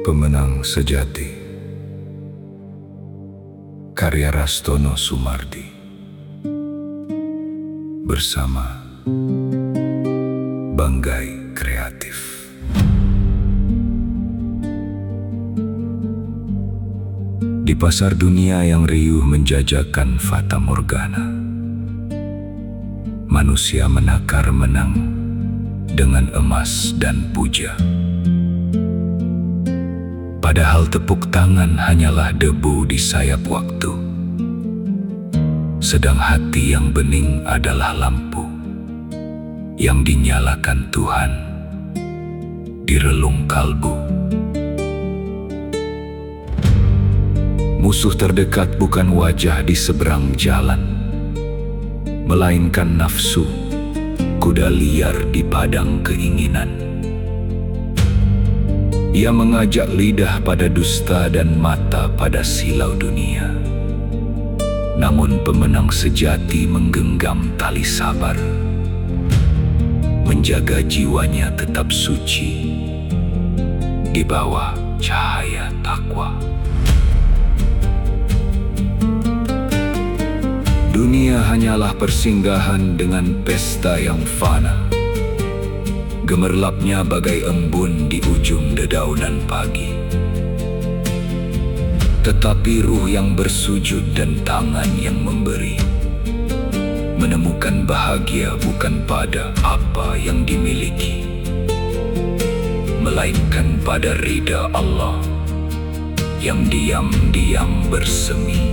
Pemenang Sejati, karya Rastono Sumardi, bersama Banggai Kreatif. Di pasar dunia yang riuh menjajakan fata morgana, manusia menakar menang dengan emas dan puja. Padahal tepuk tangan hanyalah debu di sayap waktu, sedang hati yang bening adalah lampu yang dinyalakan Tuhan di relung kalbu. Musuh terdekat bukan wajah di seberang jalan, melainkan nafsu, kuda liar di padang keinginan. Ia mengajak lidah pada dusta dan mata pada silau dunia. Namun pemenang sejati menggenggam tali sabar, menjaga jiwanya tetap suci di bawah cahaya takwa. Dunia hanyalah persinggahan dengan pesta yang fana, gemerlapnya bagai embun di ujung dedaunan pagi. Tetapi ruh yang bersujud dan tangan yang memberi menemukan bahagia bukan pada apa yang dimiliki, melainkan pada ridha Allah yang diam-diam bersemi.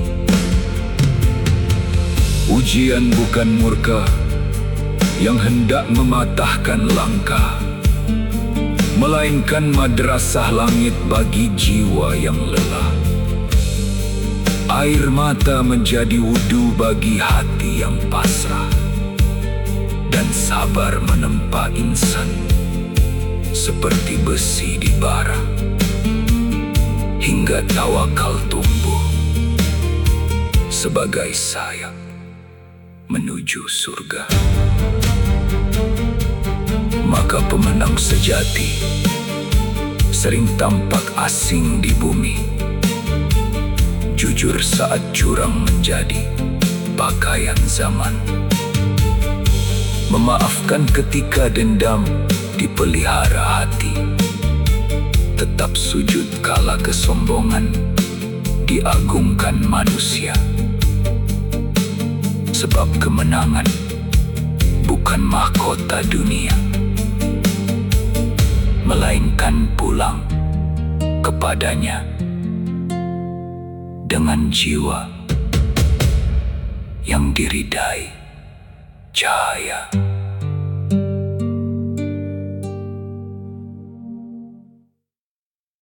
Ujian bukan murka yang hendak mematahkan langkah, melainkan madrasah langit bagi jiwa yang lelah. Air mata menjadi wudu bagi hati yang pasrah, dan sabar menempa insan seperti besi di bara, hingga tawakal tumbuh sebagai sayap menuju surga. Maka pemenang sejati sering tampak asing di bumi, jujur saat curang menjadi pakaian zaman, memaafkan ketika dendam dipelihara hati, tetap sujud kala kesombongan diagungkan manusia. Sebab kemenangan bukan mahkota dunia, melainkan pulang kepadanya dengan jiwa yang diridai cahaya.